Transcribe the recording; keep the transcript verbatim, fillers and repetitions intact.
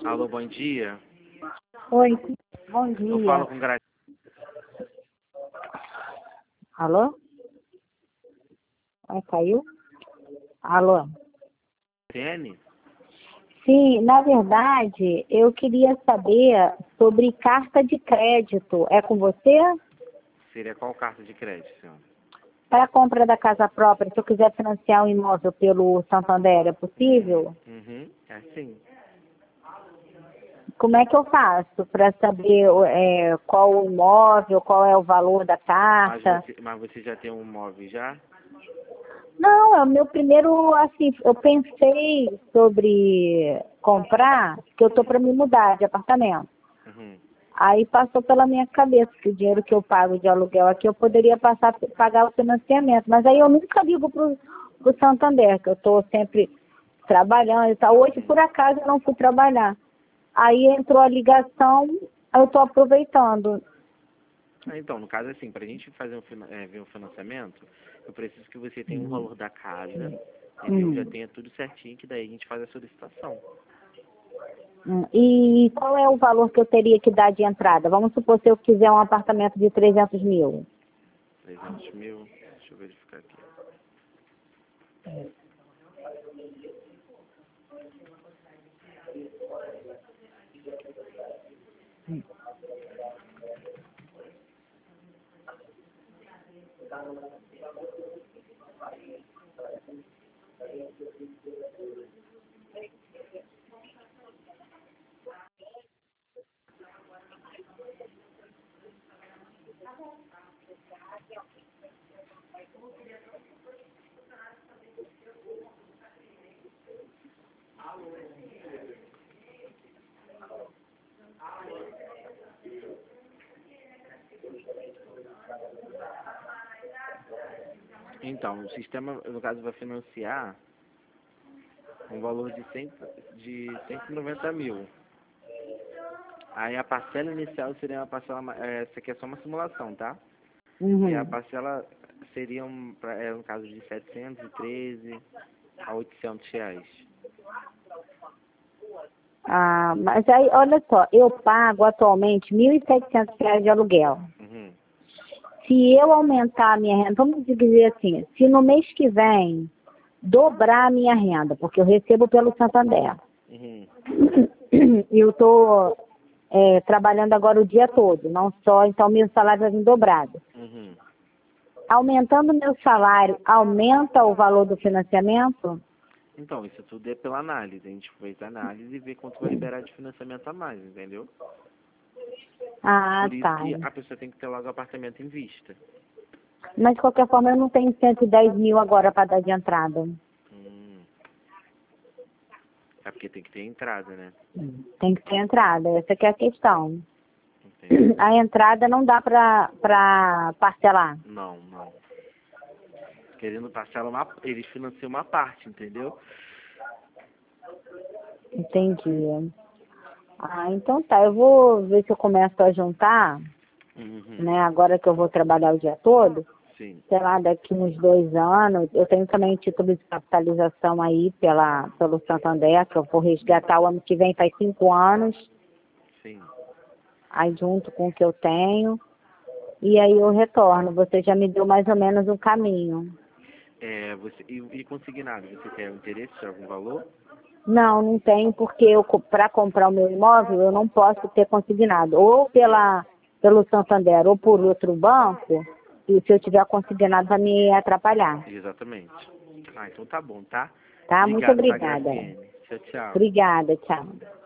Alô, bom dia. Oi, bom Eu falo dia. com Gra... Alô? Ah, caiu? Alô? Graciane? Sim, na verdade, eu queria saber sobre carta de crédito. É com você? Seria qual carta de crédito, senhora? Para a compra da casa própria, se eu quiser financiar um imóvel pelo Santander, é possível? Uhum, é sim. Como é que eu faço para saber é, qual o imóvel, qual é o valor da Mas carta? você, mas você já tem um imóvel já? Não, é o meu primeiro, assim, eu pensei sobre comprar, que eu tô para me mudar de apartamento. Uhum. Aí passou pela minha cabeça que o dinheiro que eu pago de aluguel aqui eu poderia passar pagar o financiamento. Mas aí eu nunca ligo pro, pro Santander, que eu tô sempre trabalhando e tal. Hoje, Uhum. por acaso, eu não fui trabalhar. Aí entrou a ligação, aí eu tô aproveitando. Ah, então, no caso, assim, para a gente fazer um, fina- é, ver um financiamento, eu preciso que você tenha o valor da casa, entendeu? Já Hum. tenha tudo certinho, que daí a gente faz a solicitação. Hum. E qual é o valor que eu teria que dar de entrada? Vamos supor se eu quiser um apartamento de trezentos mil. trezentos mil, deixa eu verificar aqui. Então, o sistema, no caso, vai financiar um valor de, cem, de cento e noventa mil. Aí a parcela inicial seria uma parcela, ma- é, essa aqui é só uma simulação, tá? E a Uhum. parcela seria, um, pra- é, no caso, de setecentos e treze a oitocentos reais. Ah, mas aí, olha só, eu pago atualmente mil e setecentos reais de aluguel. Uhum, Se eu aumentar a minha renda, vamos dizer assim, se no mês que vem dobrar a minha renda, porque eu recebo pelo Santander, uhum, e eu estou trabalhando agora o dia todo, não só, então meu salário vai vir dobrado. uhum. Aumentando meu salário, aumenta o valor do financiamento? Então, isso tudo é pela análise. A gente fez a análise e vê quanto vai liberar de financiamento a mais, entendeu? Ah, Por isso tá. que a pessoa tem que ter logo o apartamento em vista. Mas de qualquer forma eu não tenho cento e dez mil agora para dar de entrada. Hum, é porque tem que ter entrada, né? Tem que ter entrada, essa que é a questão. Entendi. A entrada não dá para parcelar. Não, não. Querendo parcela uma, eles financiam uma parte, entendeu? Entendi. Ah, então tá, eu vou ver se eu começo a juntar, Uhum. né, agora que eu vou trabalhar o dia todo, Sim, sei lá, daqui uns dois anos, eu tenho também título de capitalização aí pela, pelo Santander, que eu vou resgatar o ano que vem, faz cinco anos, sim. aí junto com o que eu tenho, e aí eu retorno. Você já me deu mais ou menos um caminho. É, você, e, e consignado, você quer um interesse de algum valor? Não, não tenho, porque eu para comprar o meu imóvel eu não posso ter consignado, ou pela, pelo Santander ou por outro banco, e se eu tiver consignado vai me atrapalhar. Exatamente. Ah, então tá bom, tá? Tá? Muito Obrigado, tá, obrigada. Graciene? Tchau, tchau. Obrigada, tchau.